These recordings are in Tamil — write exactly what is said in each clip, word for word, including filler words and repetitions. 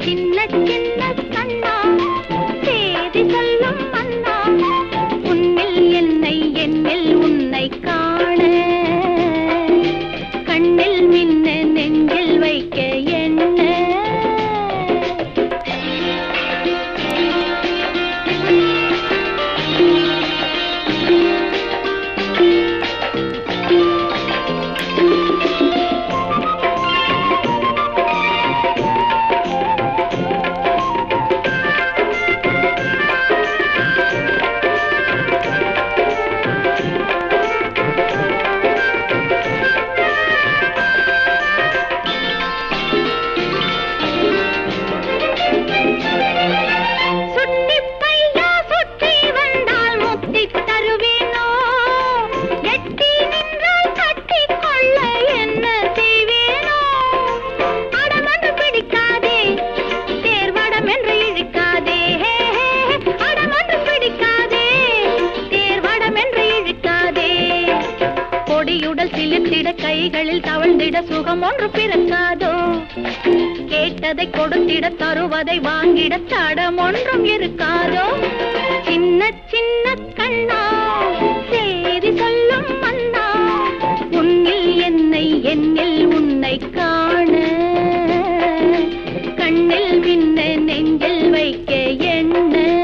சின்ன சின்ன கண்ணா சேதி சொல்லும் அண்ணா உன்னில் என்னை என்னில் உன்னை காண கண்ணில் மின்ன நெஞ்சில் வைக்க என்ன கைகளில் தவழ்ந்திட சுகம் ஒன்று பிறக்காதோ கேட்டதை கொடுத்திட தருவதை வாங்கிட தடம் ஒன்றும் இருக்காதோ சின்ன சின்ன கண்ணா சேதி சொல்லும் மன்னா உன்னில் என்னை என்னில் உன்னை காண கண்ணில் மின்ன நெஞ்சில் வைக்க என்ன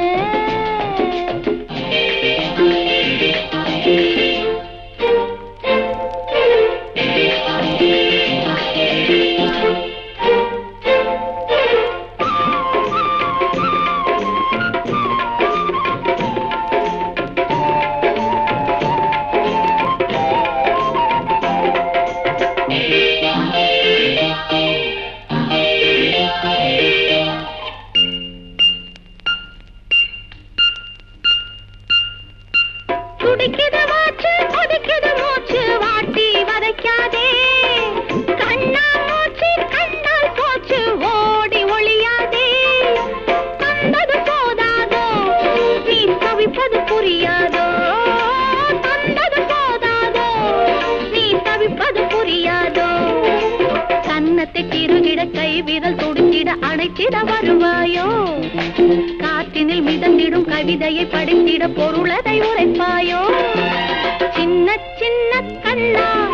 துடிக்குது மூச்சு கொதிக்குது மூச்சு வாட்டி வதைக்காதே கண்ணா மூச்சு கண்ணால் போச்சு ஓடி ஒளியாதே தந்தது போதாதோ நீ தவிப்பது புரியாதோ தந்தது போதாதோ நீ தவிப்பது புரியாதோ கன்னத்தை திருகிட கை விரல் துடித்திட அணைத்திட வருவாயோ காற்றினில் மிதந்திடும் கவிதையை படித்திட பொருளதை உரைப்பாயோ சின்ன சின்ன கண்ணா